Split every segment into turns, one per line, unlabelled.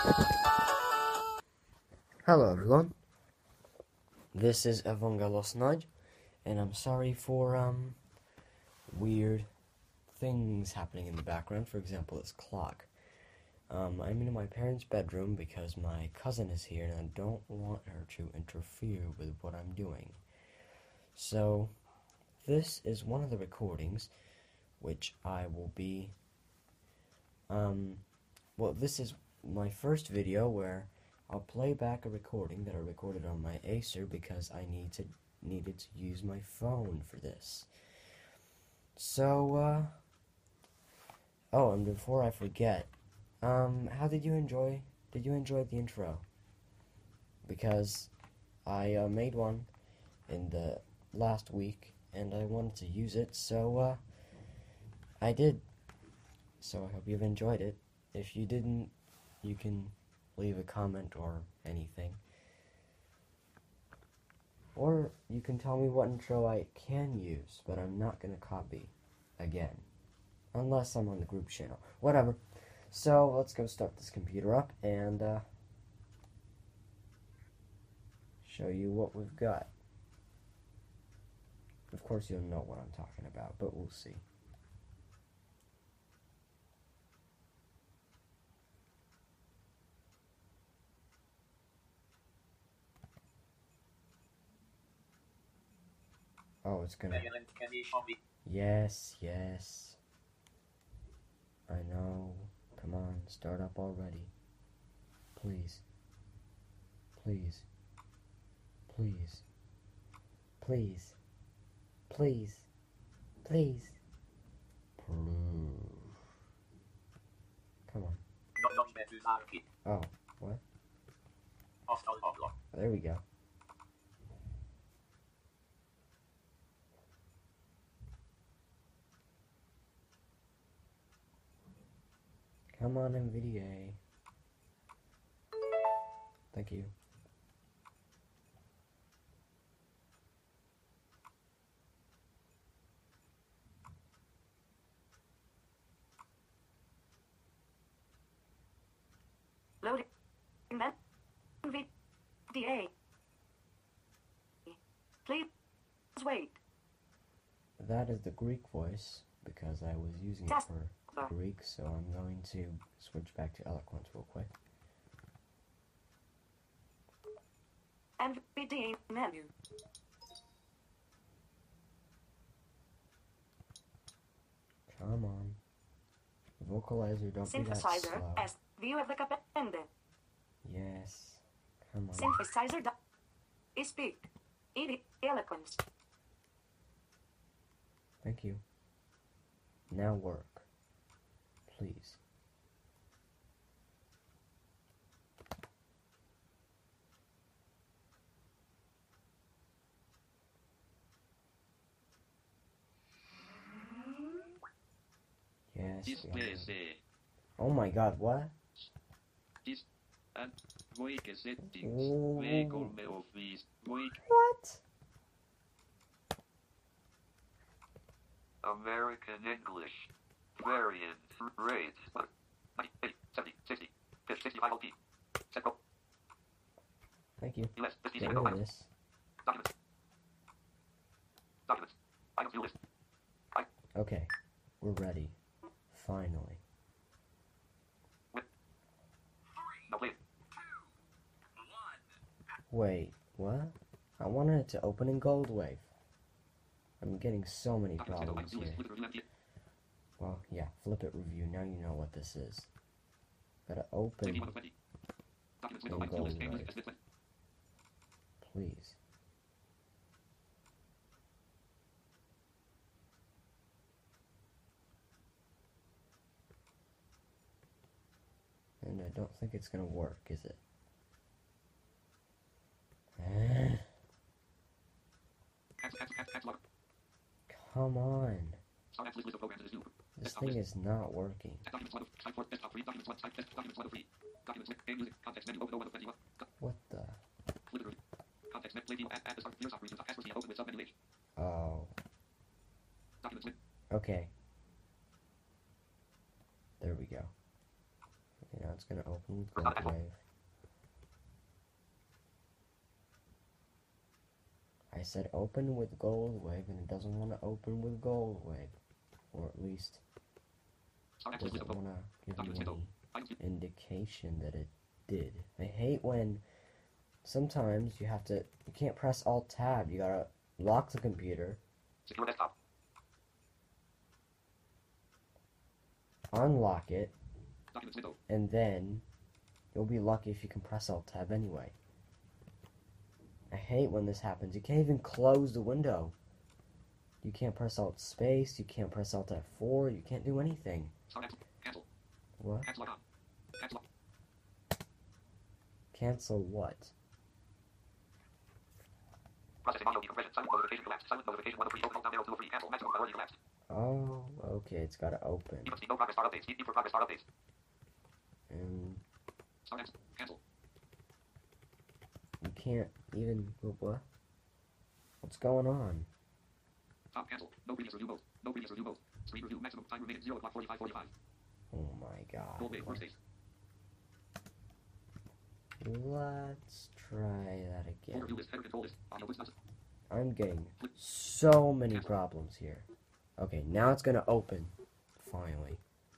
Hello everyone, this is Evangelos Nudge, and I'm sorry for weird things happening in the background. For example, this clock. I'm in my parents' bedroom because my cousin is here and I don't want her to interfere with what I'm doing. So, this is one of the recordings which I will be, this is my first video where I'll play back a recording that I recorded on my Acer because I needed to use my phone for this. So, and before I forget, how did you enjoy the intro? Because I made one in the last week and I wanted to use it, so I did. So I hope you've enjoyed it. If you didn't, you can leave a comment or anything. Or you can tell me what intro I can use, but I'm not going to copy again. Unless I'm on the group channel. Whatever. So, let's go start this computer up and show you what we've got. Of course you'll know what I'm talking about, but we'll see. Oh, it's gonna... Yes. I know. Come on, start up already. Please. Please. Please. Please. Please. Please. Come on. Oh, what? There we go. Come on, NVIDIA. Thank you.
Loading NVIDIA. Please wait.
That is the Greek voice because I was using it for Greek, so I'm going to switch back to Eloquence real quick.
NVIDIA menu.
Come on. Vocalizer, don't be that
Synthesizer
slow.
S. View of the append.
Yes. Come on.
Synthesizer. Speak. Eloquence.
Thank you. Now work. Please. Yes. Oh my god, what? What?
American English variant rate 70, 60, 65 LP.
Thank you.
US,
Get rid of this.
Documents. Documents. Items view list.
Okay. We're ready. Finally.
No, please.
Wait, what? I wanted it to open in Goldwave. I'm getting so many problems here. Well, yeah, flip it review. Now you know what this is. Gotta open in Goldwave. Please. And I don't think it's gonna work, is it? Come on. This thing is not working. What the? Oh. Okay. There we go. Okay, now it's gonna open with
Press on
Gold
X1.
Wave. I said open with Gold Wave, and it doesn't want to open with Gold Wave. Or at least,
Start
it
X with
doesn't
the
want to give
Documents
you
window.
any
Items.
indication that it did. I hate when sometimes you can't press Alt-Tab. You gotta lock the computer,
Secure desktop.
unlock it,
Documents window.
and then you'll be lucky if you can press Alt-Tab anyway. I hate when this happens. You can't even close the window. You can't press Alt-Space, you can't press Alt-F4, you can't do anything.
Start X. Cancel.
What?
Cancel icon. Cancel.
Cancel what?
Processing audio decompression. Silent notification collapsed. Silent notification 1 of 3. Open alt down arrow 2 of 3. Cancel. Maximum priority collapsed.
Oh, okay, it's gotta open.
Even speed no progress start updates. Speed for progress start updates.
And
Start X. Cancel.
you can't even, what? What's going on?
Stop. Cancel. No previous review mode. No previous review mode. Screen review. Maximum time remaining 0 o'clock 45.
Oh my god.
Gold wave. Workspace.
Let's try that again.
Overview list. Header control list. Audio Wisconsin.
I'm getting so many problems here. Okay, now it's gonna open. Finally.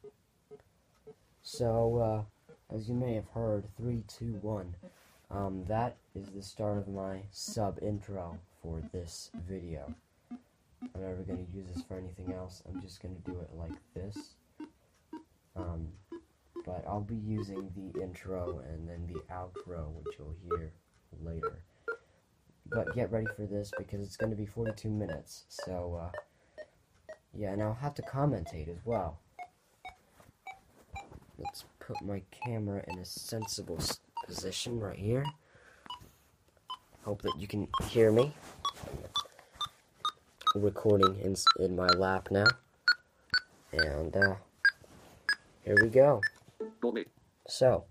So, as you may have heard, 3, 2, 1. That is the start of my sub-intro for this video. I'm never gonna use this for anything else. I'm just gonna do it like this. But I'll be using the intro and then the outro, which you'll hear later. But get ready for this because it's going to be 42 minutes. So, yeah, and I'll have to commentate as well. Let's put my camera in a sensible position right here. Hope that you can hear me. Recording in my lap now. And, here we go.
Gold wave.
So,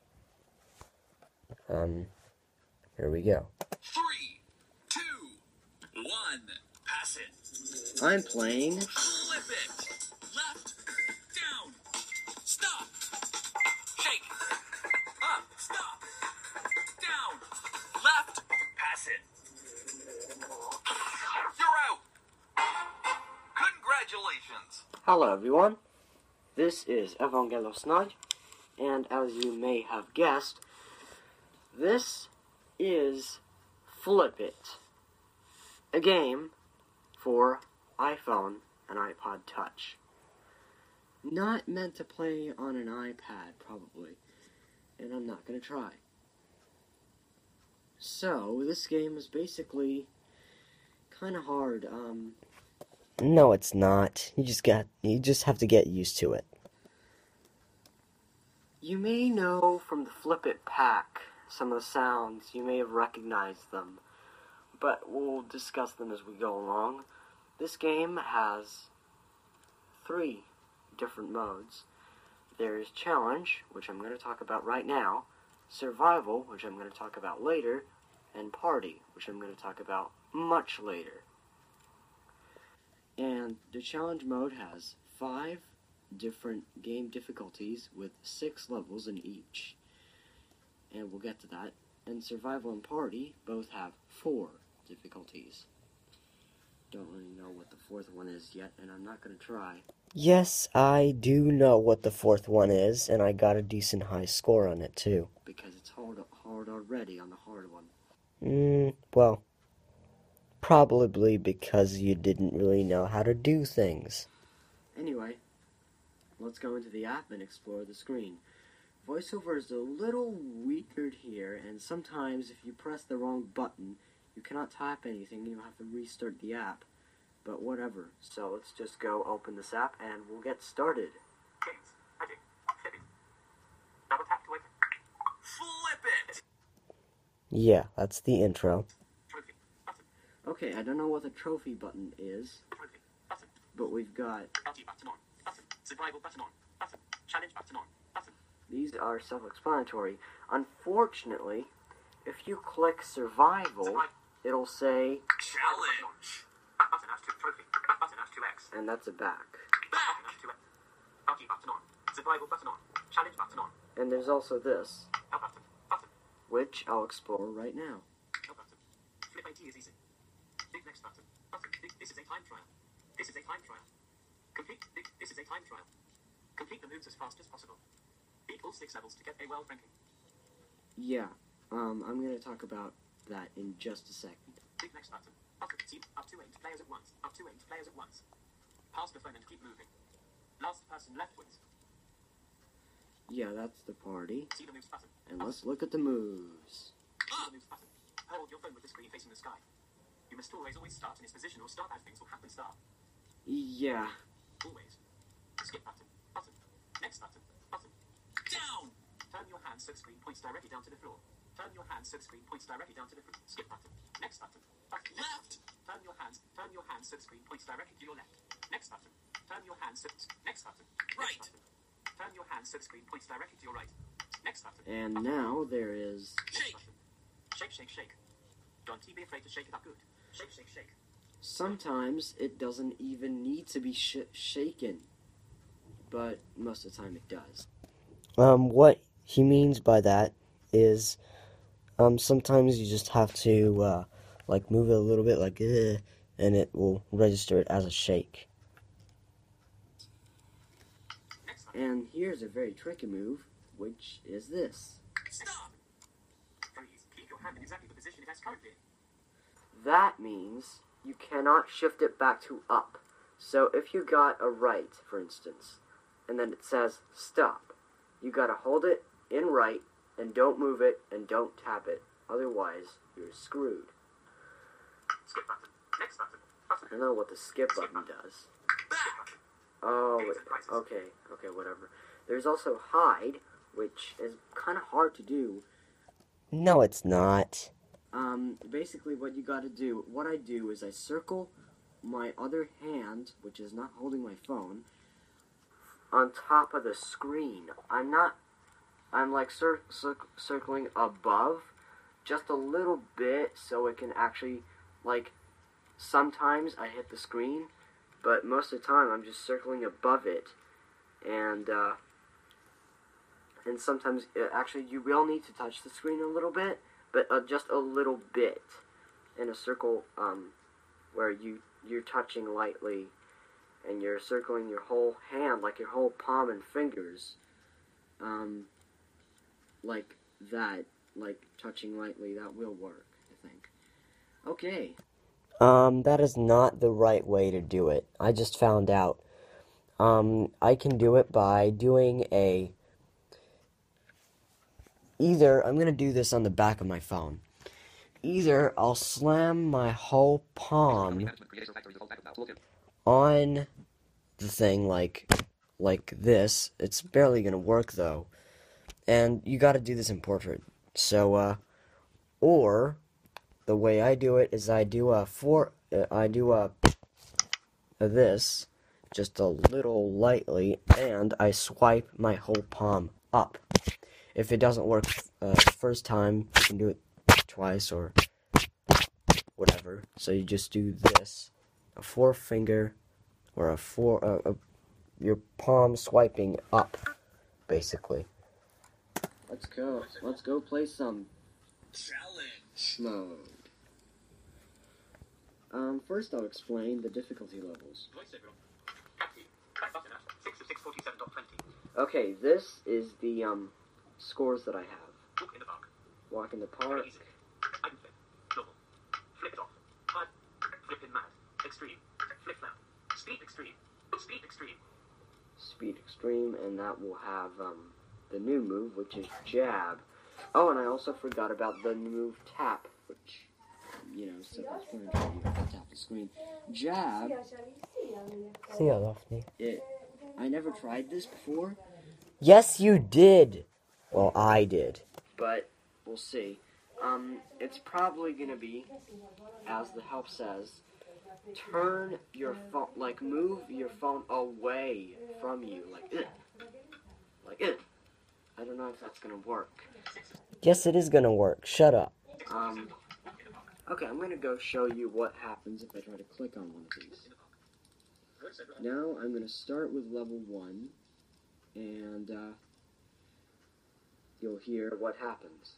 here we go.
3, 2, 1. Pass it.
I'm playing.
Flip it. Left. Down. Stop. Shake. Up. Stop. Down. Left. Pass it. You're out. Congratulations.
Hello everyone, this is Evangelos Nagy, and as you may have guessed, this is Flip It, a game for iPhone and iPod Touch. Not meant to play on an iPad, probably, and I'm not going to try. So, this game is basically kind of hard. No, it's not. You just have to get used to it. You may know from the Flip It pack some of the sounds. You may have recognized them, but we'll discuss them as we go along. This game has 3 different modes. There's Challenge, which I'm going to talk about right now, Survival, which I'm going to talk about later, and Party, which I'm going to talk about much later. And the challenge mode has 5 different game difficulties with 6 levels in each. And we'll get to that. And survival and party both have 4 difficulties. Don't really know what the 4th one is yet, and I'm not going to try. Yes, I do know what the 4th one is, and I got a decent high score on it too. Because it's hard already on the hard one. Well, probably because you didn't really know how to do things. Anyway, let's go into the app and explore the screen. VoiceOver is a little weird here, and sometimes if you press the wrong button, you cannot type anything, you'll have to restart the app. But whatever, so let's just go open this app and we'll get started.
Games. Heading. Flipping. Double tap to open. Flip it.
Yeah, that's the intro.
Trophy. Button.
Okay, I don't know what the trophy button is,
Trophy. Button.
but we've got...
LT button on. Button. Survival button on. Button. Challenge button on. Button.
These are self-explanatory. Unfortunately, if you click survival, it'll say,
Challenge. Button has 2 trophy. Button has 2x.
and that's a back.
Back. Button has 2x. LT button on. Survival Rival button on. Challenge button on.
And there's also this,
L button. Button.
which I'll explore right now.
L button. Flip AT is easy. Big next button. Button. This is a time trial. This is a time trial. Complete. This is a time trial. Complete the moves as fast as possible. Beat all 6 levels to get a world ranking.
Yeah, I'm gonna talk about that in just a second.
Big next button. Button. Team up to 8 players at once. Up to 8 players at once. Pass the phone and keep moving. Last person left wins.
Yeah, that's the party.
See the moves button.
And let's look at the moves.
See the moves button. Hold your phone with the screen facing the sky. You must always start in its position or start as things will happen start.
Yeah.
Always. Skip button. Button. Next button. Button. Down! Turn your hand so the screen points directly down to the floor. Turn your hand so the screen points directly down to the floor. Skip button. Next button. Button. Left! Turn your hands so the screen points directly to your left. Next button. Turn your hands so... Next button. Right! Next button. Turn your hands so the screen points directly to your right. Next button.
And now there is...
Shake! Shake, shake, shake. Don't be afraid to shake it up good. Shake, shake, shake.
Sometimes it doesn't even need to be shaken, but most of the time it does. What he means by that is, sometimes you just have to, like, move it a little bit, like, and it will register it as a shake. And here's a very tricky move, which is this.
Stop! Freeze. Keep your hand in exactly the position it has currently.
That means you cannot shift it back to up. So if you got a right, for instance, and then it says stop, you gotta hold it in right and don't move it and don't tap it. Otherwise, you're screwed.
Skip button. Next button. Button.
I don't know what the skip button does.
Back!
Oh, okay, whatever. There's also hide, which is kind of hard to do. No, it's not. Basically what I do is I circle my other hand, which is not holding my phone, on top of the screen. I'm like circling above just a little bit so it can actually, like, sometimes I hit the screen, but most of the time I'm just circling above it, and sometimes, actually, you will need to touch the screen a little bit, but just a little bit, in a circle, where you're touching lightly, and you're circling your whole hand, like your whole palm and fingers, like that, like touching lightly. That will work, I think. Okay. That is not the right way to do it. I just found out. I can do it by doing either, I'm going to do this on the back of my phone. Either I'll slam my whole palm on the thing like this. It's barely going to work, though. And you got to do this in portrait. So, or the way I do it is I do this just a little lightly, and I swipe my whole palm up. If it doesn't work the first time, you can do it twice or whatever. So you just do this, a forefinger or your palm swiping up, basically. Let's go. Let's go play some challenge mode. First I'll explain the difficulty levels. Okay, this is the scores that I have. Walk in the park.
Normal. Flip off. Hard. Flip in mad. Extreme. Flip flat. Speed extreme. Speed extreme.
Speed extreme, and that will have the new move, which is jab. Oh, and I also forgot about the move tap, which, self-explanatory. You have to tap the screen. Jab. See ya, Daphne. I never tried this before. Yes, you did. Well, I did. But we'll see. It's probably gonna be, as the help says, turn your phone, like move your phone away from you, like I don't know if that's gonna work. Yes, it is gonna work. Shut up. Okay, I'm gonna go show you what happens if I try to click on one of these. Now I'm gonna start with level 1, and you'll hear what happens.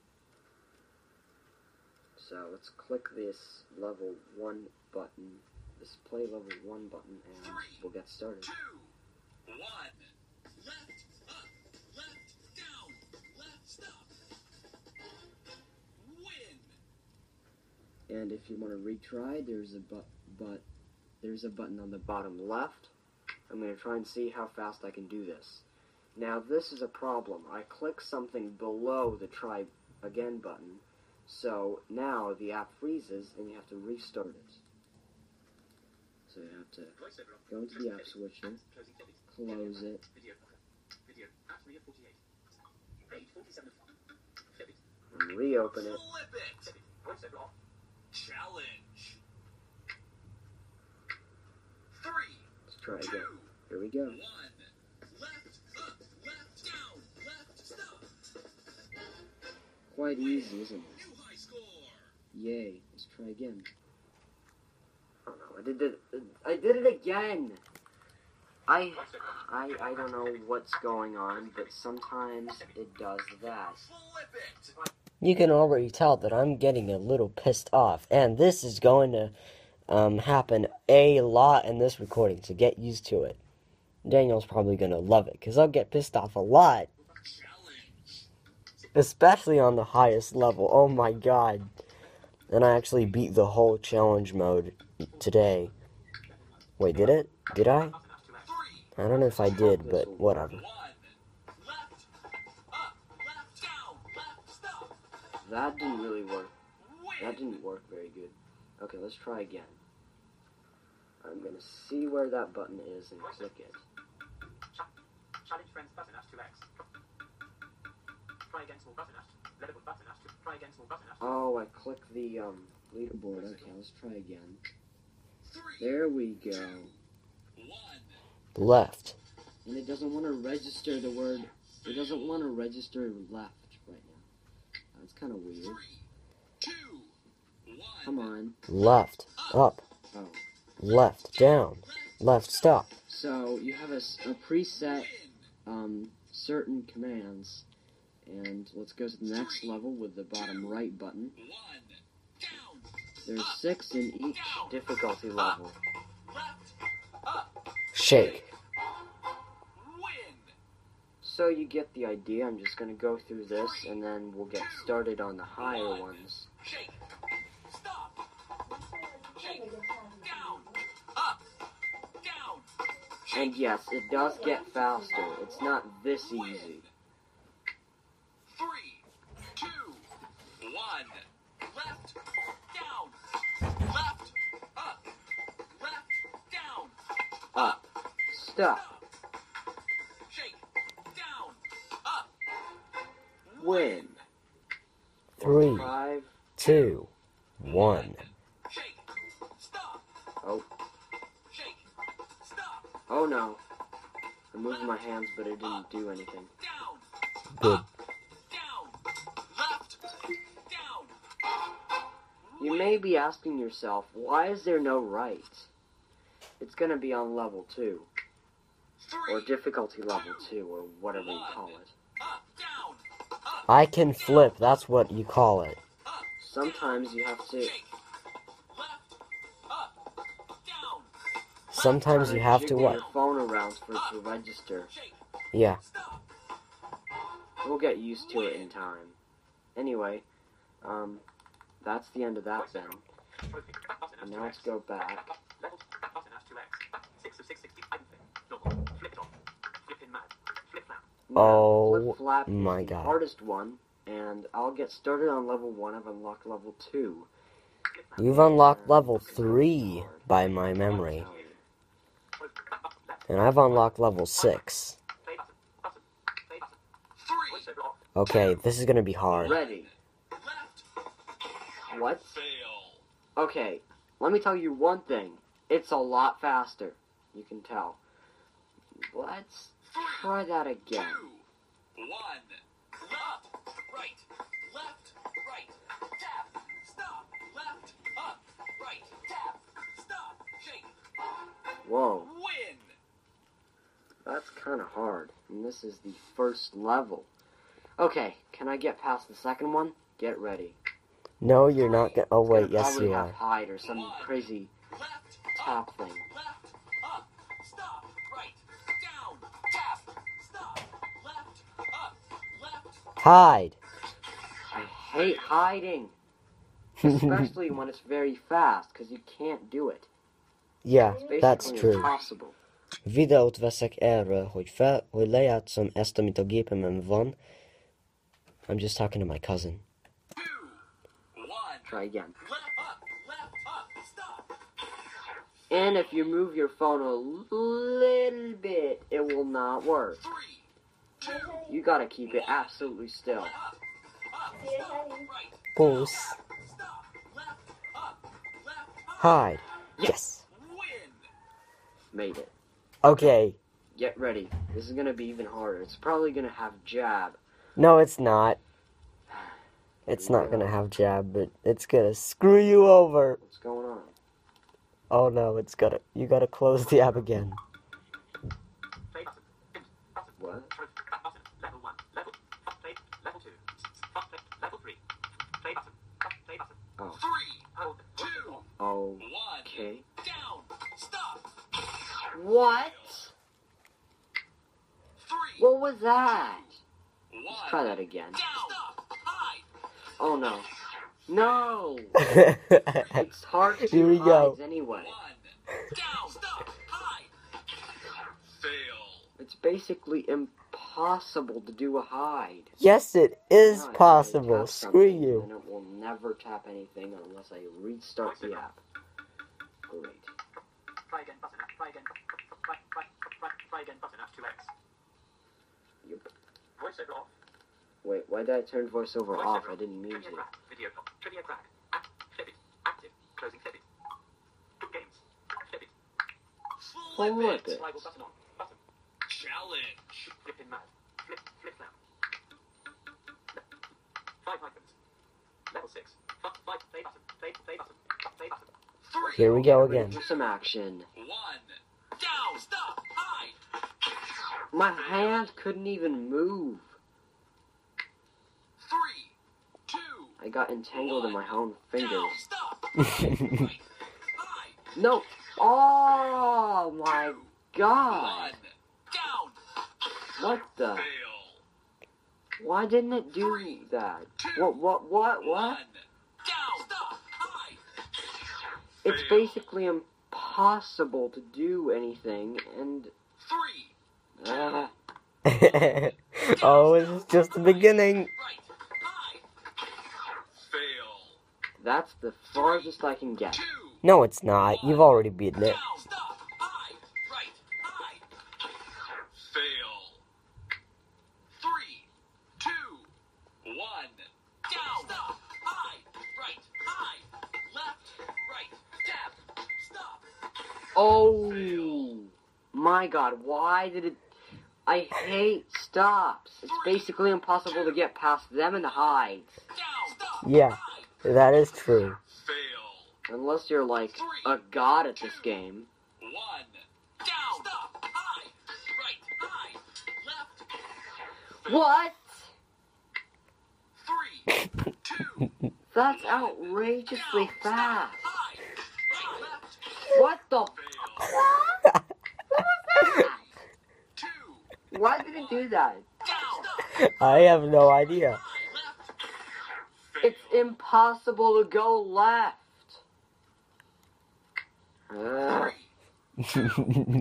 So let's click this level 1 button, this play level 1 button, and we'll get started.
2, 1. Left, up, left, down, left, stop. Win.
And if you want to retry, there's a there's a button on the bottom left. I'm going to try and see how fast I can do this. Now this is a problem. I click something below the try again button, so now the app freezes and you have to restart it. So you have to go into the app switcher, close it,
Video at 3:48. Page 47 of 5. Flip it.
and reopen it.
Flip it. Voiceover off. Challenge. 3,
Let's try
2,
again. Here we go.
1. Left, up, left, down, left, stop.
Quite easy, isn't it?
New high score.
Yay. Let's try again. Oh no, I did it again! I don't know what's going on, but sometimes it does that.
Flip it.
You can already tell that I'm getting a little pissed off, and this is going to happen a lot in this recording, so get used to it. Daniel's probably going to love it, because I'll get pissed off a lot.
Challenge.
Especially on the highest level. Oh my god. And I actually beat the whole challenge mode today. Wait, did it? Did I?
3,
I don't know if I did, but whatever.
1. Left, up, left, down, left, stop.
That didn't really work. That
Win.
didn't work very good. Okay, let's try again. I'm going to see where that button is and click it.
Challenge friends button as 2x. Try again small button as. Level button as 2. Try again small button as.
Oh, I clicked the leaderboard. Okay, let's try again.
3,
There we go.
1.
Left. And it doesn't want to register the word. It doesn't want to register left right now. That's kind of
3,
weird.
2, 1.
Come on. Left. Up. Oh. Left. Down. Left. Stop. So you have a preset certain commands. And let's go to the next level with the bottom right button.
1. Down.
There's 6 in each difficulty level.
Left. Up.
Shake.
Win.
So you get the idea. I'm just going to go through this and then we'll get started on the higher ones.
Shake. Stop. Shake. Down. Up. Down.
And yes, it does get faster. It's not this easy.
3, 2, 1. Left. Down. Left. Up. Left. Down.
Up. Stop.
Shake. Down. Up.
Win.
3,
5.
2, 1.
Shake. Stop.
Oh.
Shake. Stop.
Oh no. I moved my hands, but it didn't do anything.
Down.
Good.
Up. Down. Left. Down.
You may be asking yourself, why is there no right? It's gonna be on level 2. Or
3.
difficulty level 2, or whatever you call it.
Up. Down. Up.
I can flip, that's what you call it.
Up.
Sometimes you have to...
Shake. Left. Up. Down.
Sometimes you have to
jiggle
what?
your phone around for it to register.
Shake.
Yeah.
Stop.
We'll get used to it in time. Anyway, that's the end of that then. And now let's go back.
Level button as 2x. 6 of 660. Normal. Flip it off. Flip in mad. Flip flap.
Now,
Oh,
Flip Flap is
my
the
God.
hardest one, and I'll get started on level 1. I've unlocked level 2.
Flip flap.
You've unlocked level 3 by my memory.
Left.
And I've unlocked level 6.
Play button. Button. Play button. 3. Voiceover off.
Okay, this is gonna be hard.
Ready.
Left.
What?
Fail.
Okay, let me tell you one thing. It's a lot faster. You can tell. Let's try that
2,
again.
1. Up. Right. Left. Right. Tap. Stop. Left. Up. Right. Tap. Stop. Shake.
Whoa.
Win.
That's kind of hard. And this is the first level. Okay, can I get past the second one? Get ready.
No, you're not gonna. Oh
It's gonna
wait, yes
probably
you
have
are.
hide or some crazy
Left,
tap thing.
left, up, stop, right, down, tap, stop, left, up, left.
Hide.
I hate hiding. Especially when it's very fast, because you can't do it.
Yeah,
It's
that's
basically
true.
impossible.
Videót veszek erről, hogy lejátszom ezt, amit a gépemen van. I'm just talking to my cousin.
2, 1.
Try again.
Left, up, stop.
And if you move your phone a little bit, it will not work.
3, 2,
You gotta keep it absolutely still.
up, stop, right,
Pause.
stop, left, up,
Hide. Yes.
win.
Made it.
Okay.
Get ready. This is gonna be even harder. It's probably gonna have jab.
No, it's not. It's not gonna have jab, but it's gonna screw you over.
What's going on?
Oh no, it's gotta. You gotta close the app again.
Play button. Button.
What?
Button. Level 1. Level. Play. Level 2. Play. Level 3. Play button. Play button.
Oh.
3. Hold. 2.
Oh.
1.
Okay.
Down. Stop.
What?
3.
What was that?
1.
Let's try that again.
Down. Stop. Hide.
Oh no. No! It's hard to
Here we
hide
go.
anyway.
1. Down. Stop. Hide. Fail.
It's basically impossible to do a hide.
Yes, it is
Now I gotta
possible.
tap
Screw
something,
you.
And it will never tap anything unless I restart the app. Great.
Try again. Button. Try again. Try again. Button. 2x.
Yep.
Voiceover off.
Wait, why did I turn voiceover
Voiceover
off? I didn't mean
Trivia
to.
crack. Video clock. Trivia crack. Flip it. Active. Closing flip it. Good games. Flip it.
Flip it.
Swivel button on. Button. Challenge. Flip in mad. Flip now. 5 items. Level 6. 5. Play button. Play button. Play button. 3.
Here we go
Ready
again.
for some action.
1. Down. Stop. Hide.
My hand couldn't even move.
3. 2.
I got entangled in my own
Down.
fingers.
Stop. Hide. Hide.
No! Oh my
2.
god!
1. Down.
What the?
Fail.
Why didn't it do that? What?
1. Down. Stop. Hide.
It's
Fail.
basically impossible to do anything, and
3.
Oh, this is just the beginning.
Right. Hide. Fail.
that's the farthest I can get.
2.
No, it's not. You've already beaten it.
Down. Stop. Hide. Right. Hide. Fail. 3. 2. 1. Down. Stop. Hide. Right. Hide. Left. Right. Tap. Stop.
Oh my god, why did it... I hate stops. It's basically impossible to get past them and the hides.
Down. Stop.
Yeah,
Hide.
that is true.
Fail.
Unless you're like a god at this game.
1. Down. Stop. Hide. Right. Hide. Left.
What?
3. 2.
That's outrageously
Down.
fast.
Stop. Hide. Right. Left.
What the...
Fail.
What was that?
2.
Why did it do that?
Down.
I have no idea.
Left.
It's impossible to go left. Ugh.
1. Down.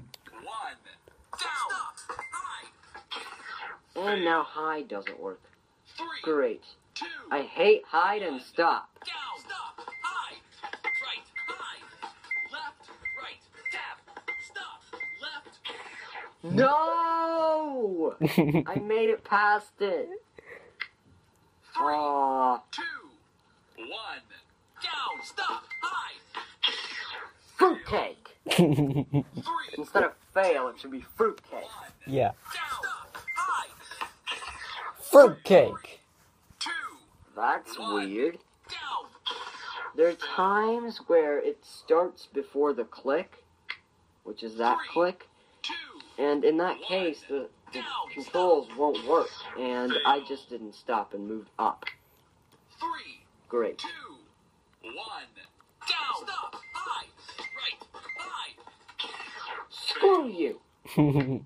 Hide.
And now hide doesn't work.
3.
Great.
2.
I hate hide and stop.
Down. Stop. Hide. Right. Hide. Left. Right. Tap. Stop. Left.
No! I made it past it.
3.
Aw,
2. 1. Down. Stop. Hide.
fruitcake.
3.
Instead of fail, it should be fruitcake.
1.
Yeah.
Down. Stop. Hide.
Fruitcake.
2.
That's weird.
Down.
There are times where it starts before the click, which is that click,
2.
And in that case, the controls won't work. And I just didn't stop and moved up.
3,
Great.
2, 1. Down. Stop. High. Right. High.
Screw you!
3,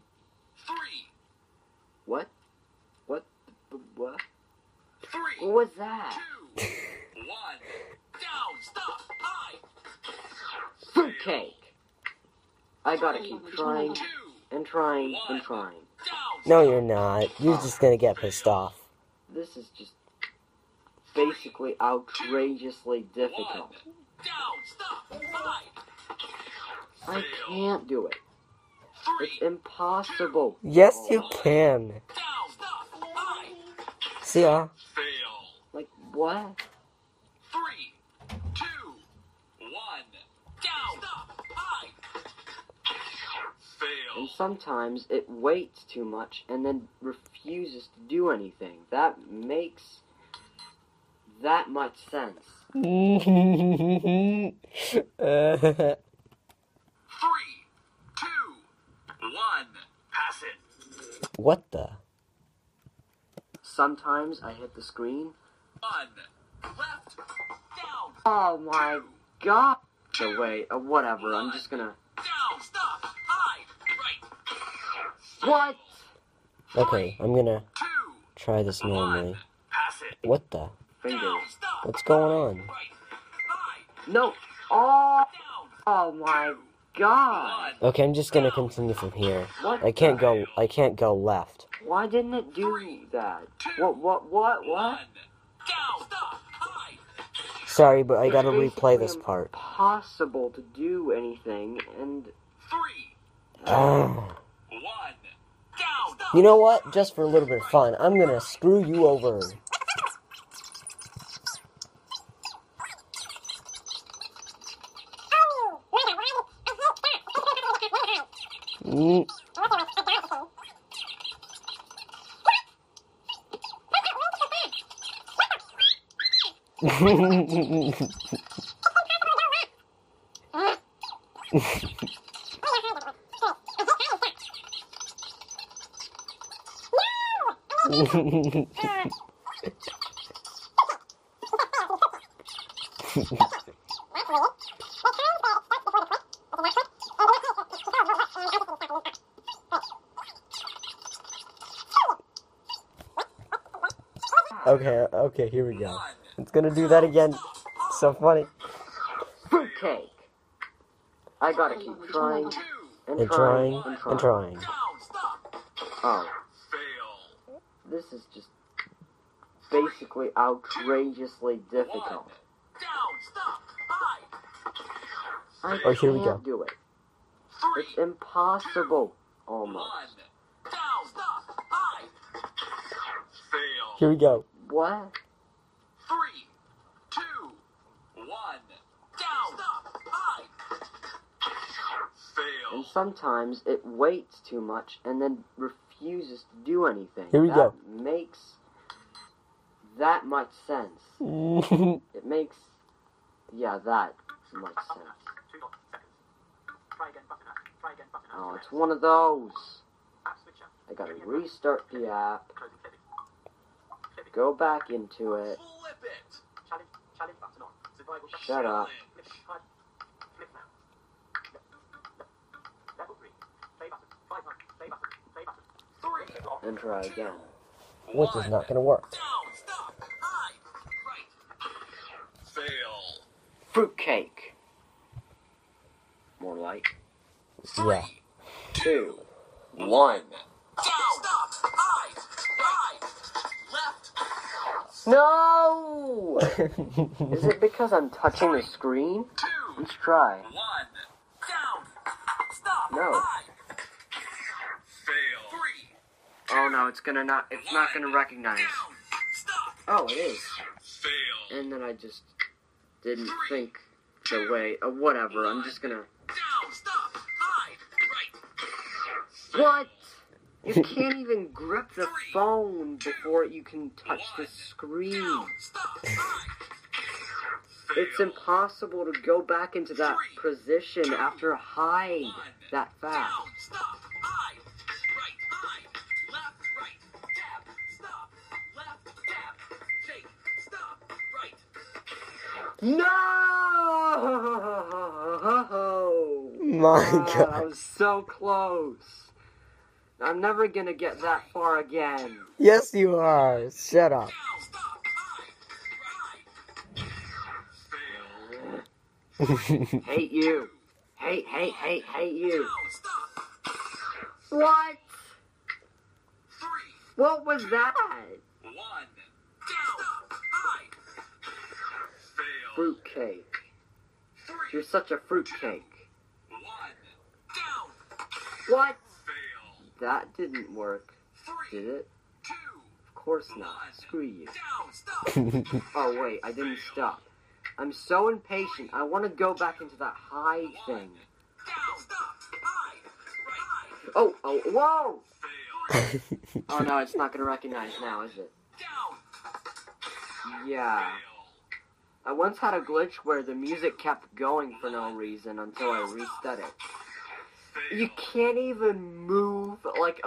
What? What? What?
3,
What was that?
2, 1. Down. Stop. High.
Fruitcake! I gotta keep trying
2.
and trying and trying.
Down.
No, you're not. You're just gonna get pissed off. This is just basically outrageously difficult.
Down. Stop. High.
I can't do it.
3.
It's impossible.
Yes, you can.
Down. Stop. High.
See ya.
Fail.
Like, what?
3, 2, 1. Down. Stop. High. Fail.
And sometimes it waits too much and then refuses to do anything. That makes that much sense.
3, 2, 1. Pass it.
What the?
Sometimes I hit the screen.
1. Left. Down.
Oh my god. So wait, whatever, I'm just gonna...
Down. Stop. High. Right.
What?
Okay, I'm gonna
2,
try this
1.
normally.
Pass it.
What the?
Fingers.
Down. Stop.
What's going on?
Right. High.
No. Oh,
Down.
oh my god.
1.
Okay, I'm just gonna continue from here.
What?
I can't go left.
Why didn't it do that? What?
Down. Stop. High.
Sorry, but I gotta
It's
replay this
basically
part.
impossible to do anything, and
3,
Ugh.
1. Down. Stop.
You know what? Just for a little bit of fun, I'm gonna screw you over. Mm. Okay, here we go. It's gonna do that again. So funny.
fruitcake. I gotta keep trying
2.
and
And
trying
trying
and trying.
and trying.
Down. Stop.
Oh,
Fail.
this is just basically outrageously difficult.
Down. Stop. High.
I
Oh, here we
can't
go.
do it.
3,
It's impossible,
1.
almost.
Down. Stop. High. Fail.
Here we go.
What?
3, 2, 1. Down. Stop. High. Fail.
And sometimes it waits too much and then refuses to do anything.
Here we
that
go.
makes that much sense.
Mm.
It makes, yeah, that much sense.
2 seconds. Try again. Button up. Try again. Button up.
Oh, it's one of those.
App switcher.
I gotta restart the app,
Closing clip it. Clip it.
go back into it.
Flip it. Challenge. Challenge button on. Survival.
Shut up.
Flip. Hard. Flip now. Level 3. Play button. 500. Play button. Play button. 3.
And try again.
Which is not gonna work.
Down. Stop. High. Right. Fail.
Fruitcake. More like
Yeah.
2,
1. Down. Stop. High. Right. Left.
No! Is it because I'm touching the screen?
2.
Let's try.
1. Down. Stop.
No.
High. Fail. 3.
Oh no, it's not gonna recognize.
Down. Stop.
Oh, it is.
Fail.
And then I just didn't think the way. Whatever, I'm just gonna.
Down. Stop. High. Right.
What? You can't even grip the phone before you can touch the screen.
Down. Stop. High.
It's impossible to go back into that position after hide that fast.
Down. Stop. High.
No!
My
I
God.
was so close. I'm never gonna get that far again.
Yes, you are. Shut up.
Down, stop, hide. Fail.
Hate you. Hate you.
Down, stop.
What?
3,
What was that?
1. Down, hide. Fail.
Fruitcake.
3,
You're such a fruitcake.
1. Down.
What?
Fail.
That didn't work,
3,
did it?
2.
Of course not. Screw you.
Down, stop.
Oh wait, I didn't stop. I'm so impatient. I want to go back into that hide thing.
Down, stop. Hide. Right.
Oh, whoa!
Fail.
Oh no, it's not gonna recognize now, is it?
Down.
Yeah.
Fail.
I once had a glitch where the music kept going for no reason until I reset it. You can't even move like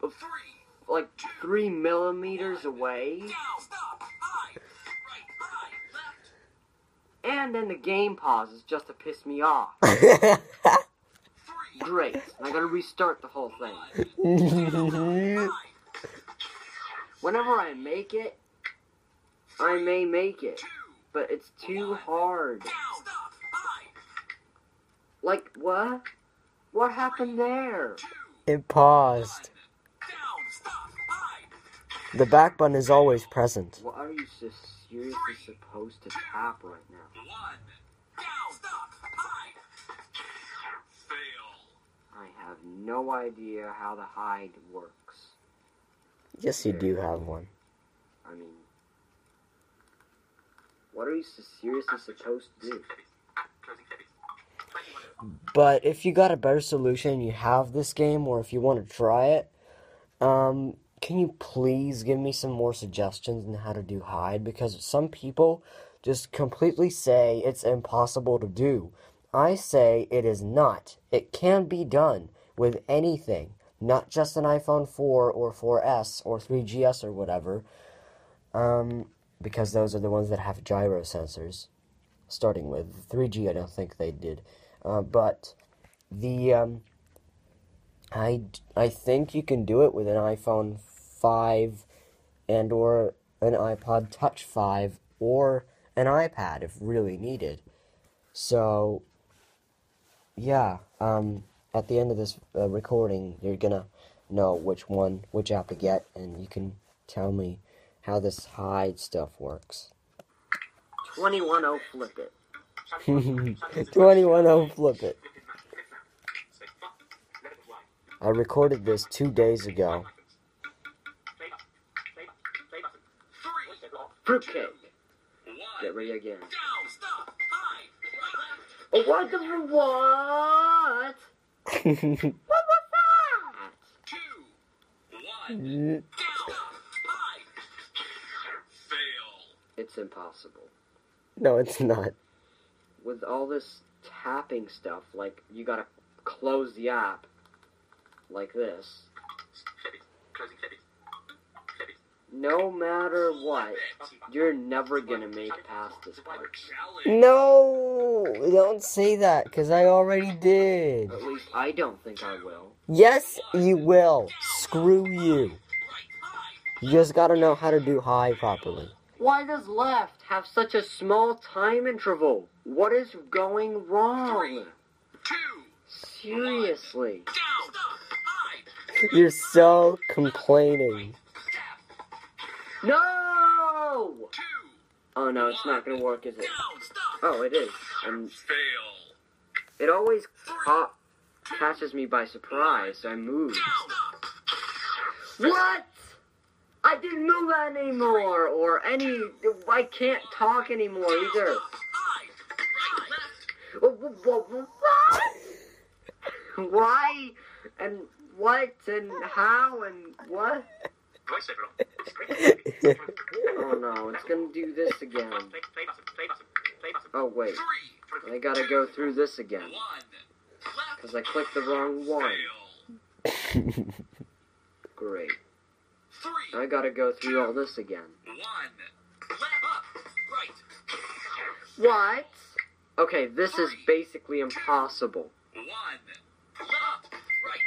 3 millimeters away,
Down, stop. Hide. Right. Hide. Left.
and then the game pauses just to piss me off.
3.
Great. I gotta restart the whole thing.
Hide.
Whenever I make it, I may make it,
2.
but it's too hard.
Down, stop. Hide.
Like, what? What happened there?
2.
It paused.
Down, stop. Hide.
The back button is always present.
What are you so seriously supposed to tap right now?
1. Down, stop. Hide. Fail.
I have no idea how the hide works.
Yes, you do have one.
I mean, what are you so seriously supposed to do?
But if you got a better solution, you have this game, or if you want to try it, can you please give me some more suggestions on how to do hide? Because some people just completely say it's impossible to do. I say it is not. It can be done with anything, not just an iPhone 4 or 4S or 3GS or whatever, because those are the ones that have gyro sensors, starting with. 3G, I don't think they did. But the I think you can do it with an iPhone 5 and or an iPod Touch 5 or an iPad if really needed. So yeah, at the end of this recording, you're gonna know which app to get, and you can tell me how this hide stuff works.
21-0 flip it.
21-0 flip it. I recorded this 2 days ago.
Fruitcake.
1.
Get ready again.
Down, stop. Hide. Right.
Oh, what the what? What was that?
2. 1. Down. Hide. Fail.
It's impossible.
No, it's not.
With all this tapping stuff, like, you gotta close the app like this. No matter what, you're never gonna make past this part.
Challenge.
No! Don't say that, because I already did.
At least I don't think I will.
Yes, you will. Screw you. You just gotta know how to do high properly.
Why does left have such a small time interval? What is going wrong?
2.
Seriously.
Down. Stop. Hide.
You're so complaining.
Tap.
No!
2.
Oh no, it's not gonna work, is it?
Down. Stop.
Oh, it is. And
Fail.
it always catches me by surprise, so I move.
Down. Stop.
What? I didn't move anymore, or I can't talk anymore either.
Hide. Right. Left.
Why? And what? And how? And what? Oh no, it's gonna do this again. Oh wait,
3.
I gotta go through this again,
1.
because I clicked the wrong one.
Fail.
Great.
3.
I gotta go through all this again.
1. Left. Up. Right.
What? Okay, this is basically impossible.
1. Left, right,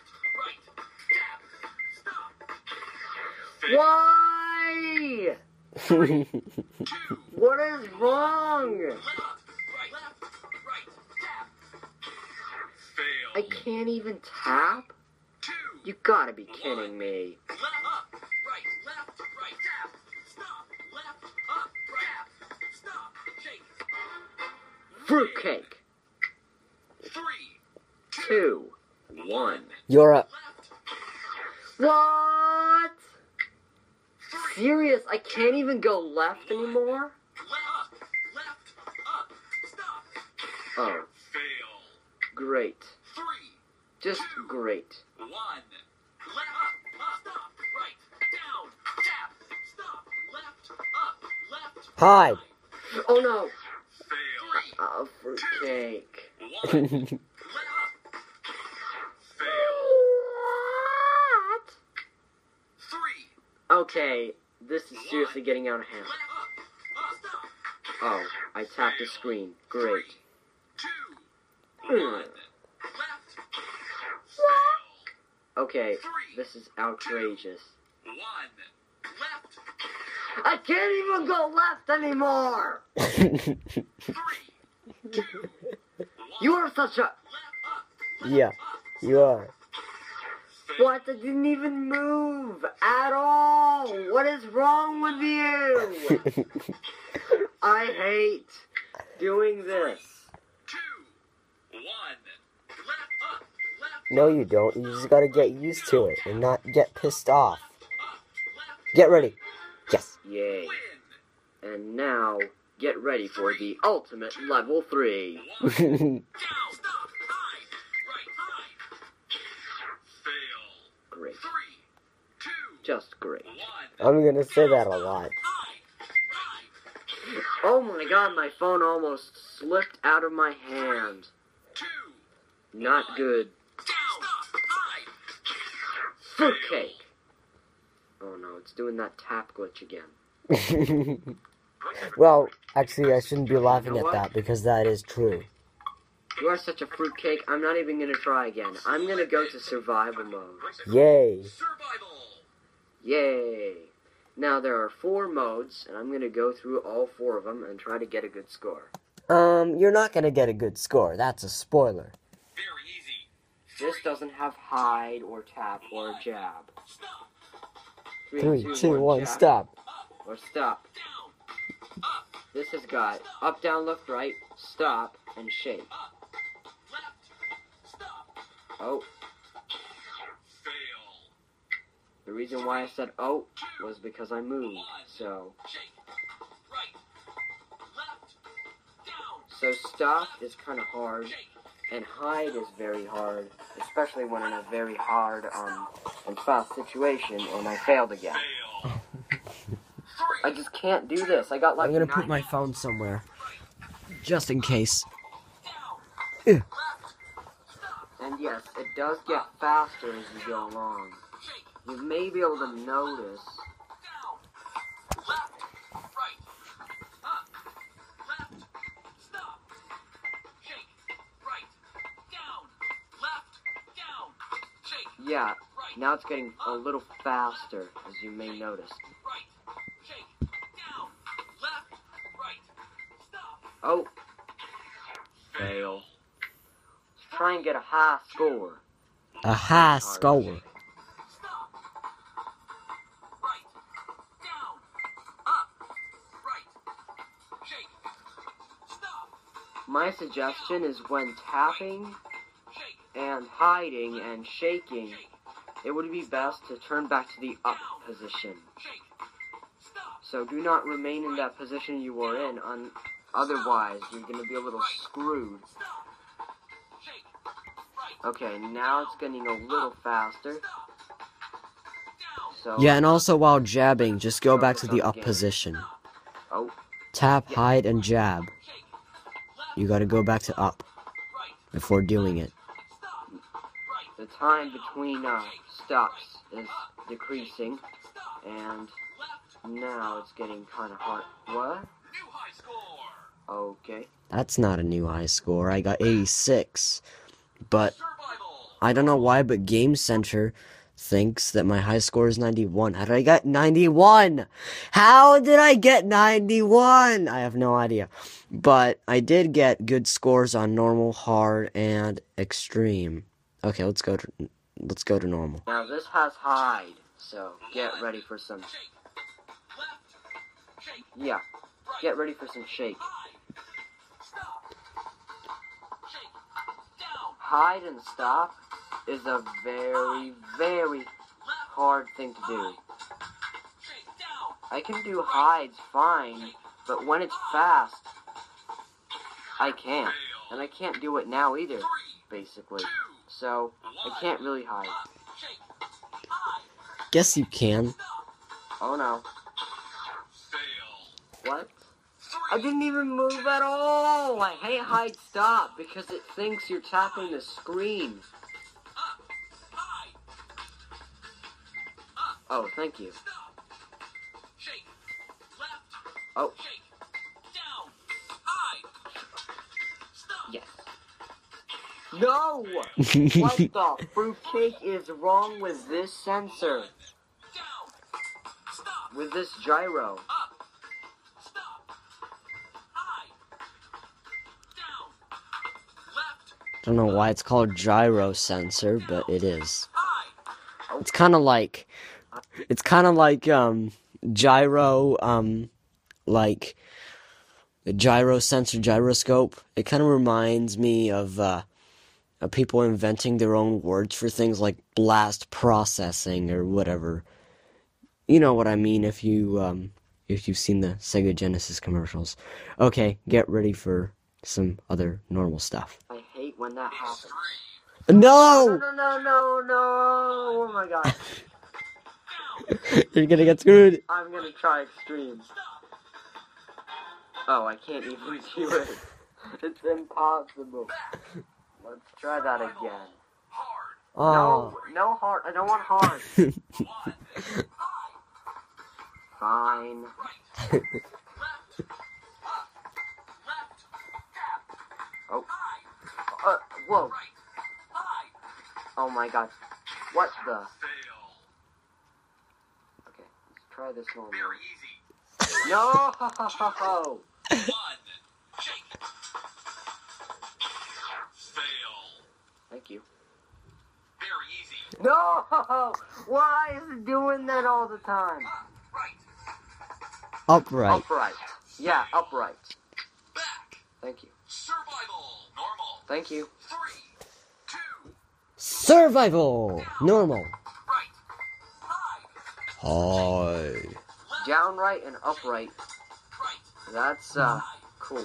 left, right, stop.
Why?
2.
What is wrong?
Left, right, tap. Fail.
I can't even tap?
2.
You gotta be kidding me.
Left, up, right, tap. Stop. Left, up, right, tap. Stop. Shake.
Fruitcake.
3.
2, 1.
You're a.
Left,
What? Serious? I can't even go left anymore?
left, up, stop.
Oh,
Fail.
great.
3.
Just great.
1. Left, up, stop. Right, down, tap. Stop. Left, up, left.
Hide.
Oh no!
Fail.
Oh, fruitcake.
1. Left, up. Fail.
What?
3.
Okay, this is seriously getting out of hand.
Left, up, stop.
Oh, I tapped the screen. Great.
2. 1.
Hmm.
Left.
Okay, this is outrageous.
1. Left.
I can't even go left anymore!
3. 2. 1.
You are such a...
Left, up.
Yeah, you are.
What? I didn't even move at all! What is wrong with you? I hate doing this.
2. 1. Left, up. Left,
No, you don't. You just gotta get used to it and not get pissed off.
up. Left.
Get ready. Yes.
Yay.
Win.
And now, get ready for the ultimate level 3.
1. Down. Stop. Hide. Right. Hide. Fail.
Great.
3. 2.
Just great.
1.
I'm gonna say that a lot.
Hide. Right.
Oh my god, my phone almost slipped out of my hand.
2.
Not good.
Down. Stop. Hide.
Fruitcake! Oh no, it's doing that tap glitch again.
Well, actually, I shouldn't be laughing at that because that is true.
You are such a fruitcake, I'm not even gonna try again. I'm gonna go to survival mode.
Yay.
Survival.
Yay! Now there are 4 modes, and I'm gonna go through all 4 of them and try to get a good score.
You're not gonna get a good score. That's a spoiler.
Very easy.
This doesn't have hide or tap or jab.
Stop.
3, 2, 1,
jab,
stop.
Or stop.
Down. Up.
This has got up, down, left, right, stop, and shake.
Up. Left. Stop.
Oh,
Fail.
the reason why I said oh was because I moved. So
Shake. Right. Left. Down.
so stop is kind of hard,
Shake.
and hide is very hard, especially when in a very hard and fast situation, and I failed again.
Fail.
I just can't do this. I got like
I'm gonna
9
put my phone somewhere, just in case.
Down.
Ugh.
Left. Stop.
And yes, it does get faster as you go along.
Shake.
You may be able to notice.
Down. Left. Right. Up. Left. Stop. Shake. Right. Down. Left. Down. Shake.
Yeah,
Right.
now it's getting a little faster, as you may notice.
Right. Shake. Down. Left. Right. Stop.
Oh, fail. Let's try and get a high score.
A high score.
Stop. Right. Down. Up. Right. Shake. Stop.
My suggestion is when tapping
Shake.
and hiding and shaking, it would be best to turn back to the up position.
Shake. Stop.
So do not remain in that position you were in, otherwise you're going to be a little screwed.
Stop. Shake. Right.
Okay, now it's getting a little faster.
Stop. Down.
So
Yeah, and also while jabbing, just go back to the up position.
oh,
Tap, hide, and jab.
Shake. Left.
You gotta go back to up
Right.
before doing it.
Stop. Right.
the time between stops is decreasing,
Stop.
and
Left.
now it's getting kind of hard. What?
New high score.
Okay.
That's not a new high score. I got 86. But
Survival.
I don't know why, but Game Center thinks that my high score is 91. How did I get 91? How did I get 91? I have no idea. But I did get good scores on normal, hard, and extreme. Okay, let's go to normal.
Now this has hide, so get ready for some.
Shake. Left. Shake.
Yeah,
Right.
get ready for some shake.
Hide. Stop. Shake. Down.
Hide and stop is a very, very
Left.
hard thing to do.
Shake. Down.
I can do hides fine, but when it's fast, I can't. And I can't do it now either,
3,
basically.
2,
So, I can't really hide.
up. Shake. Hide.
Guess you can.
Stop.
Oh no.
Fail.
What? I didn't even move at all! I hate hide stop because it thinks you're tapping the screen.
Up. Hide. Up.
Oh, thank you.
Stop. Shake. Left.
Oh,
Shake. Down. Hide. Stop.
yes. No! What the fruitcake is wrong with this sensor?
Down. Stop.
With this gyro?
Up. Stop. Hide. Down. Left.
Don't know why it's called gyro sensor, but it is.
Hide.
It's kind of like gyro, like the gyro sensor, gyroscope. It kind of reminds me of people inventing their own words for things like blast processing or whatever. You know what I mean if you've seen the Sega Genesis commercials. Okay, get ready for some other normal stuff.
I hate when that happens.
No!
No. Oh my god.
You're gonna get screwed.
I'm gonna try extreme. Oh, I can't even do it. It's impossible. Let's try that again.
Hard.
Oh.
No hard. I don't want hard.
1. Hide.
Fine.
Right. Left. Up. Left. Tap.
Oh.
Hide.
Whoa.
Right. Hide.
Oh my god. What the?
Fail.
Okay, let's try this one.
Very easy.
No!
1. Shake. Fail.
Thank you.
Very easy.
No! Why is it doing that all the time?
Up. Right.
Upright.
Upright. Yeah, upright.
Back.
Thank you.
Survival. Normal.
Thank you.
3. 2.
Survival. Normal.
Right. Hide.
Hi.
Left.
Downright and upright.
Right.
That's, cool.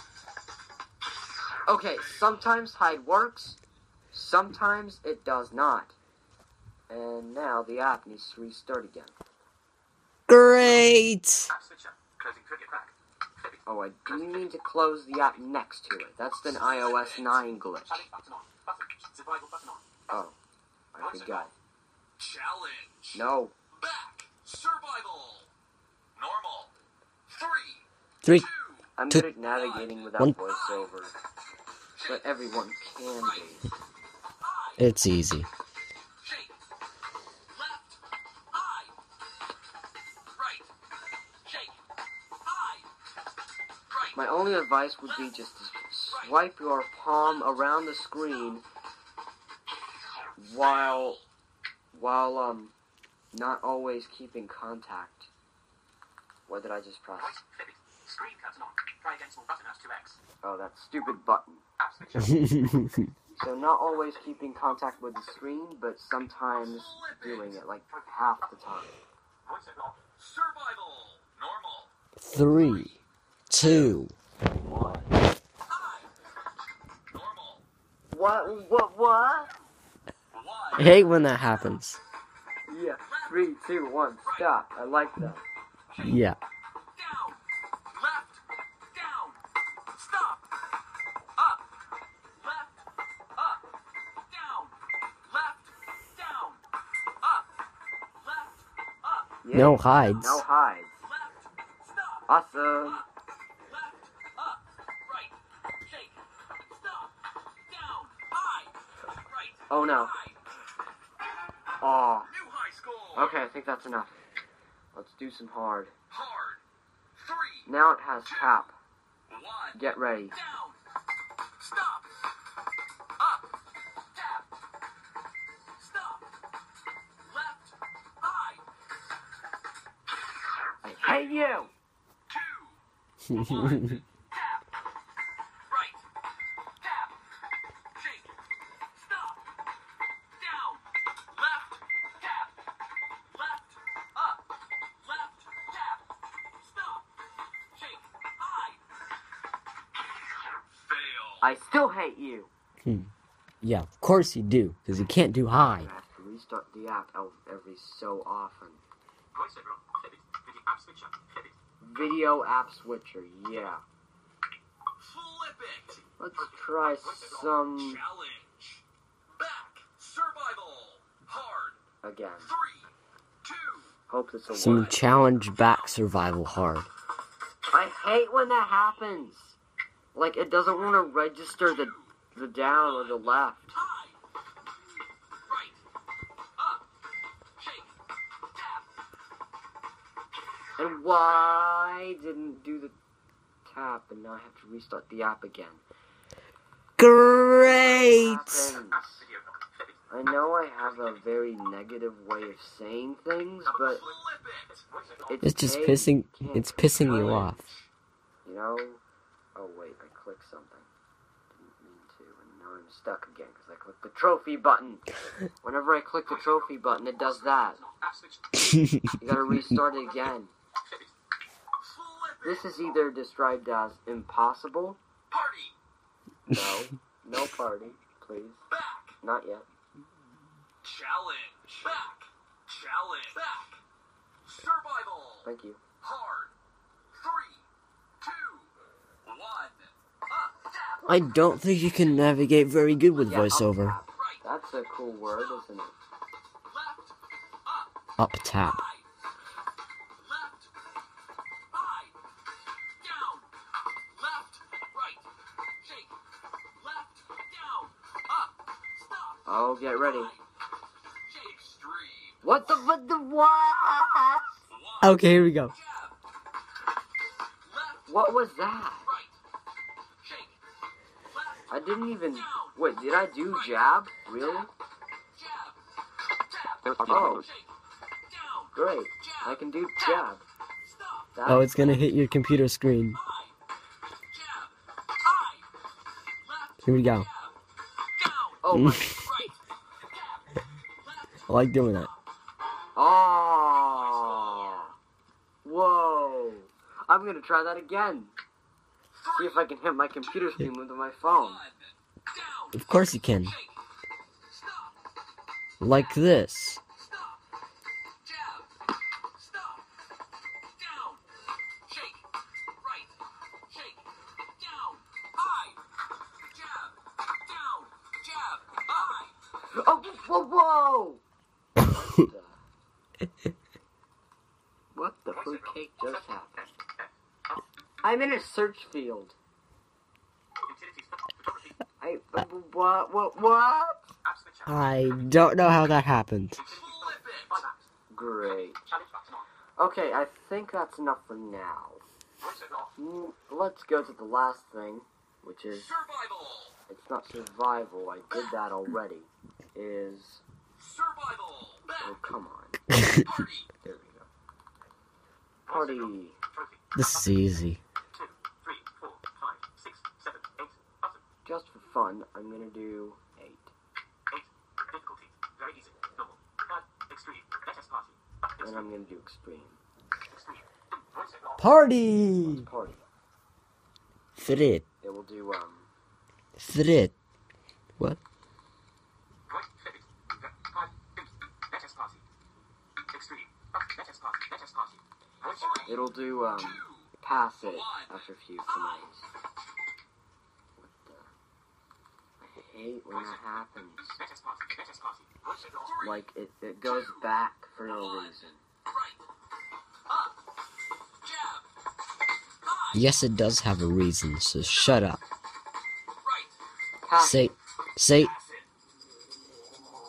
Okay, sometimes hide works, sometimes it does not. And now the app needs to restart again.
Great.
App switcher. Closing cricket back.
Oh, I do need to close the app next to it. That's an iOS 9 glitch.
Challenge button on. Button. Survival button on.
Oh, I forgot.
Challenge.
No.
Back. Survival. Normal. 3.
3.
2.
I'm
Two.
good at navigating without
One.
voiceover. But everyone can be.
Hide.
It's easy.
Shake. Left. Hide. Right. Shake. Hide. Right.
My only advice would be just to swipe your palm around the screen while not always keeping contact. What did I just press?
Right. Flip it. Screen curtain on. Try again. Small button as 2x.
Oh, that stupid button.
App switcher.
So not always keeping contact with the screen, but sometimes doing it, like half the time.
Voiceover on. Survival. Normal.
3, 2.
Hide. Normal.
What?
1.
I hate when that happens.
Yeah. 3, 2, 1, stop. I like that.
Yeah.
Down. Left. Down. Stop. Up. Left. Up. Down. Left. Down. Up. Left. Up.
Yeah.
No hides.
No hides.
Left. Stop.
Awesome.
Up. Left. Up.
Oh no.
High.
Oh.
New high score.
Okay, I think that's enough. Let's do some hard.
Hard. 3,
Now it has tap.
1.
Get ready.
Down. Stop. Up. Tap. Stop. Left. High.
I hate you!
2, 1. Tap. Right. Tap. Shake. Stop. Down. Left. Tap. Left. Up. Left. Tap. Stop. Shake. High. Fail.
I still hate you.
Yeah, of course you do, because you can't do high.
I have to restart the app every so often.
Voice over on. Flip it. Video app switcher. Flip it.
Video app switcher, yeah.
Flip it.
Let's try some
Challenge. Back. Survival. Hard.
again.
3, 2.
Hope this will
Some
work.
challenge back survival hard.
I hate when that happens. Like, it doesn't want to register the down or the left.
High. Right. Up. Shake. Tap.
And why didn't do the tap and now I have to restart the app again?
Great!
Happens.
Video. Flip it.
I know I have a very negative way of saying things, but
Flip it.
It's just
paid.
pissing.
Can't
It's pissing you
control it.
off.
You know? Oh wait, I clicked something. Didn't mean to, and now I'm stuck again because I clicked the trophy button. Whenever I click the trophy button, it does that.
App switch.
You gotta restart it again.
Flip it. Flip it.
This is either described as impossible.
Party.
No party, please.
Back.
Not yet.
Challenge. Back. Challenge. Back. Survival.
Thank you.
Hard. 3, 2, 1. Up. Tap.
I don't think you can navigate very good with
Yeah,
voiceover.
up tap.
Right.
That's a cool word, isn't it?
Left. Up.
Up tap.
High. Left. High. Down. Left. Right. Shake. Left. Down. Up. Stop.
Oh, get ready.
High. Shake. Extreme.
What the what?
1.
Okay, here we go.
Jab. Left.
What was that?
Right. Shake. Left.
I didn't even. Wait, did I do jab? Really?
Jab. Tap.
Oh,
Shake. Down.
great. I can do jab.
Stop.
That,
Oh, it's gonna hit your computer screen.
High. Jab. High. Left.
Here we go.
Jab. Down.
oh my.
Right. Jab. Left.
I like doing that.
Oh. Whoa. I'm gonna try that again. See if I can hit my computer screen with my phone.
1. Down.
Of course you can.
Shake. Stop.
Like this.
Stop. Jab. Stop. Down. Shake. Right. Shake. Down. High. Jab. Down. Jab. High.
Oh, whoa! What the fruitcake just happened? I'm in a search field.
Utilities. Photography.
What?
App switcher.
I don't know how that happened.
Flip it. 5 apps.
Great.
Challenge button on.
Okay, I think that's enough for now.
Voice over off.
Let's go to the last thing, which is,
Survival.
it's not survival, I did that already, is,
Survival.
oh
Back.
come on,
Party.
there we go. Party,
Trophy.
This is easy.
2, 3, 4, 5, 6, 7, 8. Button.
just for fun, I'm gonna do 8.
8. Difficulty. Very easy. Normal. 5. Extreme. Let us party.
And I'm gonna do extreme.
Extreme. Voice over off.
Party!
Party.
Frit.
It will do,
Frit. What?
Voice. Flip it. 5. Let us party. Extreme. Let us party. Let us party. Voice over off.
it'll do,
2.
pass it after a few commands. What the? I hate when that happens.
Let us party. Let us party. Voice over off. 3.
Like, it goes back for no reason.
Right. Up. Jab. High.
Yes, it does have a reason, so shut up.
Right.
Pass
Say,
Pass it.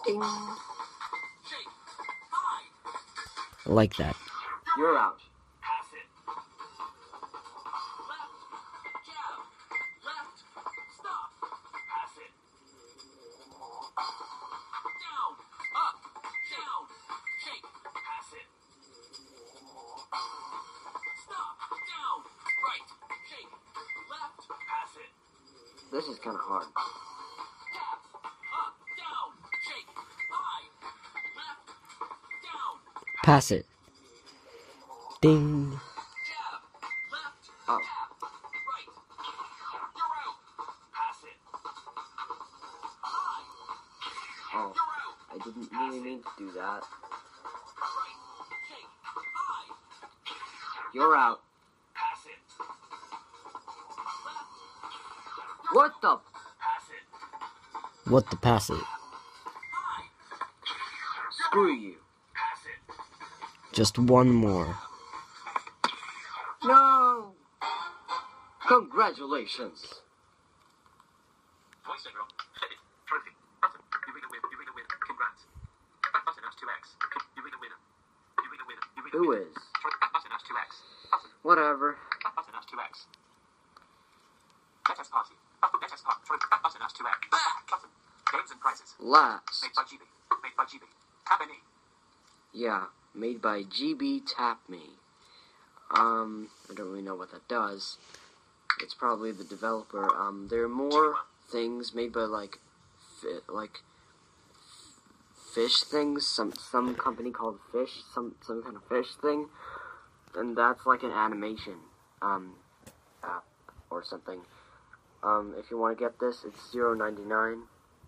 Ding.
Shake. Hide.
I like that.
You're out.
Pass it. Left. Jab. Left. Stop. Pass it. Down. Up. Down. Shake. Pass it. Stop. Down. Right. Shake. Left. Pass it.
This is kind of hard.
Jab. Up. Down. Shake. High. Left. Down.
Pass it. Ding.
Jab. Left.
Oh.
Jab. Right. You're out. Pass it. High.
Oh,
You're out.
I didn't really mean to do that.
Right. Shake. High.
You're out.
Pass it. Left.
What the?
Pass it.
What to pass it?
High.
Screw you.
Pass it.
Just one more.
No. Congratulations.
Voice syndrome. Trophy. Button. You ring a winner. You ring a winner. Congrats. Button has 2x. You ring a winner. You ring a winner. You ring a
Who
winner.
is?
Button has 2x. Button.
Whatever.
Button has 2x. Let us party. Let us party. Button has 2x. Button. Games and prizes.
Last.
Made by GB. Made by GB. Tap any.
Yeah, made by GB Tap Me. I don't really know what that does. It's probably the developer. There are more things made by like fish things. Some company called Fish. Some kind of fish thing, and that's like an animation app or something. If you want to get this, it's $0.99.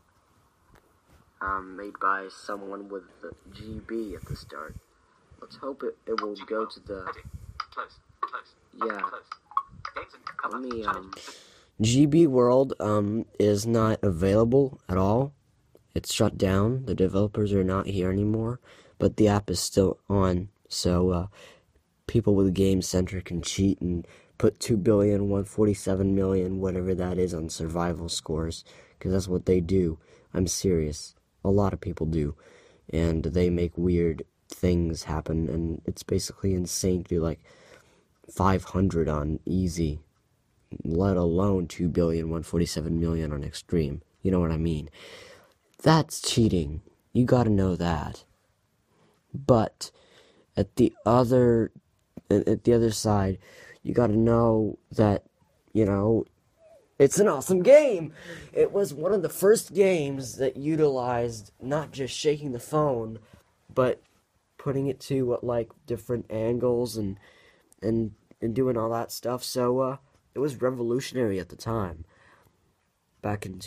Made by someone with the GB at the start. Let's hope it will go to the.
Heading. Close. Close.
Yeah.
Close. Games and
Let me
GB World is not available at all. It's shut down. The developers are not here anymore, but the app is still on. So people with Game Center can cheat and put 2,147,000,000, whatever that is, on survival scores, because that's what they do. I'm serious. A lot of people do, and they make weird things happen, and it's basically insane to do like 500 on easy, let alone 2,147,000,000 on extreme. You know what I mean? That's cheating. You gotta know that. But at the other side, you gotta know that, you know, it's an awesome game. It was one of the first games that utilized not just shaking the phone, but putting it to like different angles and doing all that stuff. So it was revolutionary at the time. Back in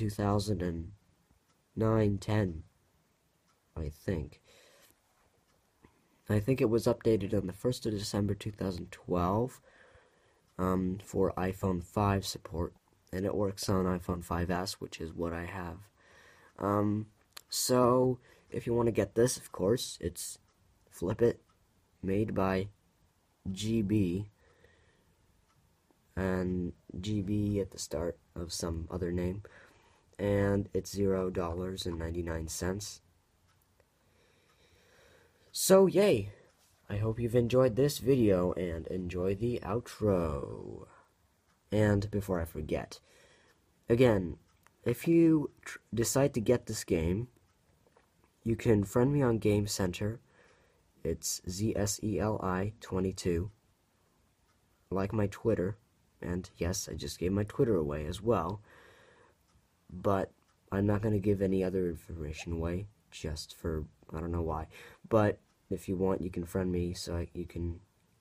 2009-10, I think. I think it was updated on the 1st of December 2012 for iPhone 5 support. And it works on iPhone 5S, which is what I have. So, if you want to get this, of course, it's Flip It, made by GB, and GB at the start of some other name, and it's $0.99. So, yay! I hope you've enjoyed this video, and enjoy the outro. And before I forget, again, if you decide to get this game, you can friend me on Game Center. It's ZSELI22. Like my Twitter, and yes, I just gave my Twitter away as well. But I'm not going to give any other information away, just for, I don't know why. But if you want, you can friend me, so you can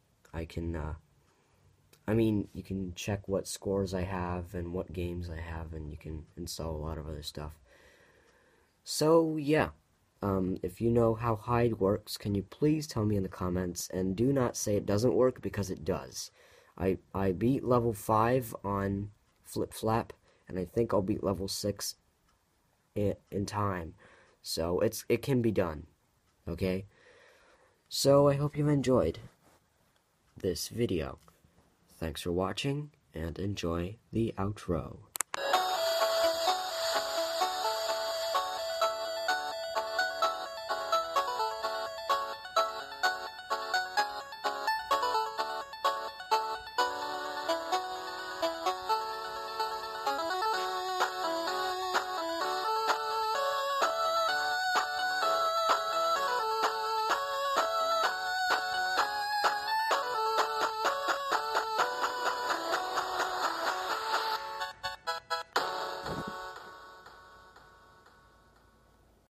check what scores I have and what games I have, and you can install a lot of other stuff. So, yeah. If you know how hide works, can you please tell me in the comments, and do not say it doesn't work, because it does. I beat level 5 on Flip Flap, and I think I'll beat level 6 in time. So, it can be done. Okay? So, I hope you enjoyed this video. Thanks for watching, and enjoy the outro.